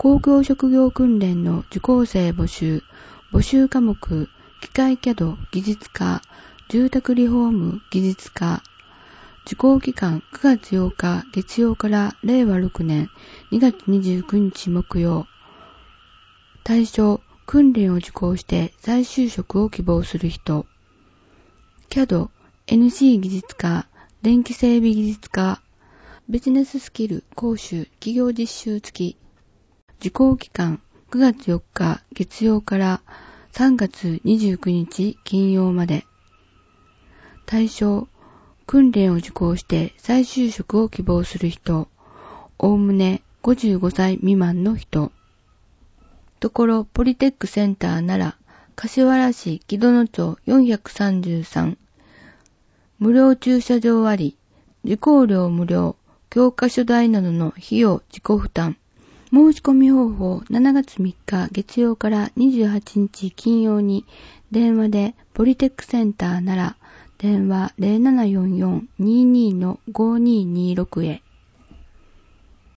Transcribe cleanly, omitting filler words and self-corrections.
公共職業訓練の受講生募集科目、機械CAD技術科、住宅リフォーム技術科。受講期間9月8日月曜から令和6年2月29日木曜。対象、訓練を受講して再就職を希望する人。CAD、NC 技術科、電気整備技術科。ビジネススキル講習企業実習付き。受講期間9月4日月曜から3月29日金曜まで。対象、訓練を受講して再就職を希望する人。おおむね55歳未満の人。ところポリテックセンター奈良、柏原市木戸野町433。無料駐車場あり、受講料無料、教科書代などの費用自己負担。申し込み方法7月3日月曜から28日金曜に電話でポリテックセンター奈良電話 0744-22-5226 へ。